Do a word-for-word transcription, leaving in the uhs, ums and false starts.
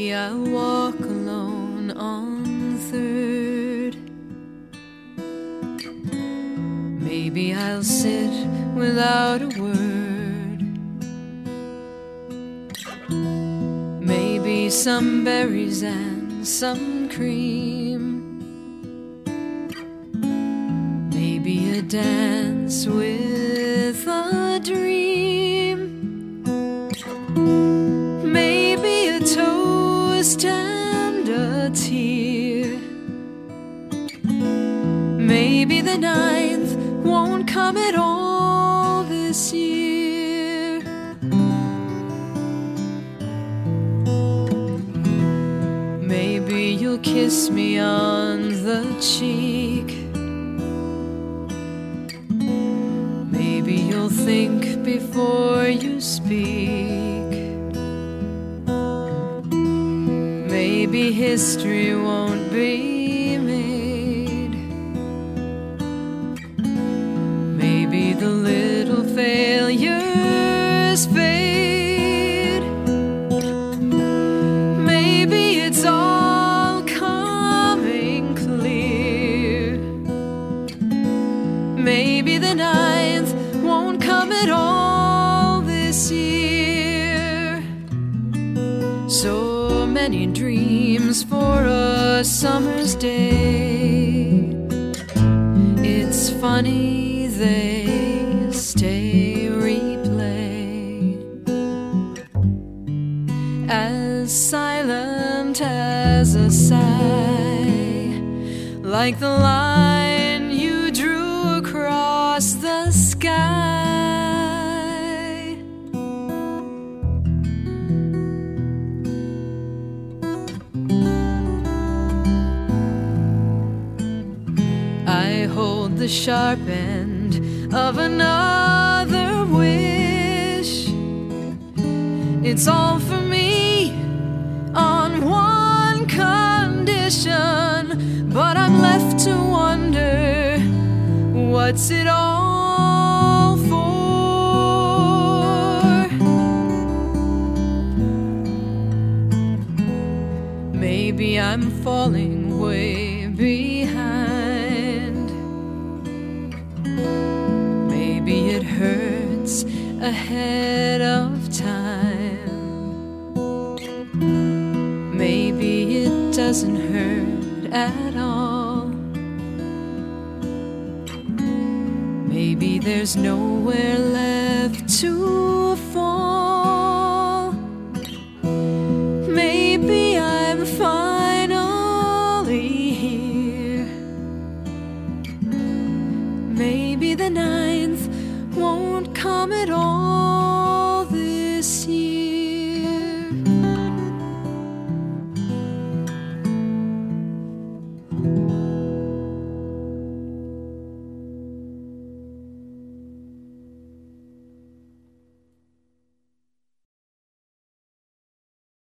Maybe I'll walk alone on Third. Maybe I'll sit without a word. Maybe some berries and some cream. Maybe a dance with a dream. Maybe a toast and a tear. Maybe the ninth won't come at all this year. Maybe you'll kiss me on the cheek. Maybe you'll think before you speak. Maybe history won't be made. Maybe the little failures fade. Maybe it's all coming clear. Maybe the ninth won't come at all this year. So many dreams for a summer's day. It's funny they stay replay. As silent as a sigh, like the line you drew across the sky. I hold the sharp end of another wish. It's all for me on one condition, but I'm left to wonder, what's it all for? Maybe I'm falling way behind. Maybe it hurts ahead of time. Maybe it doesn't hurt at all. Maybe there's nowhere left to fall. Maybe I'm finally here. Maybe the ninth won't come at all this year.